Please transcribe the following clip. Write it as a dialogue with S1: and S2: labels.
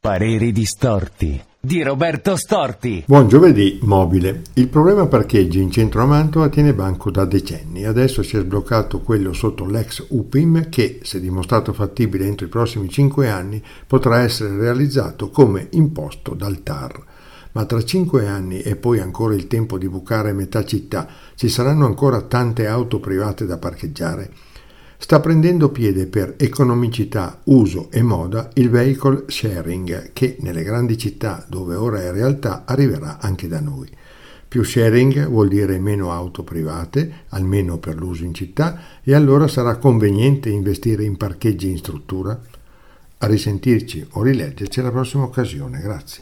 S1: Pareri distorti di Roberto Storti.
S2: Buon giovedì mobile. Il problema parcheggi in centro a Mantova tiene banco da decenni. Adesso si è sbloccato quello sotto l'ex UPIM che, se dimostrato fattibile entro i prossimi 5 anni, potrà essere realizzato come imposto dal TAR. Ma tra 5 anni e poi ancora il tempo di bucare metà città, ci saranno ancora tante auto private da parcheggiare? Sta prendendo piede per economicità, uso e moda il vehicle sharing che nelle grandi città dove ora è realtà arriverà anche da noi. Più sharing vuol dire meno auto private, almeno per l'uso in città, e allora sarà conveniente investire in parcheggi in struttura? A risentirci o rileggerci alla prossima occasione. Grazie.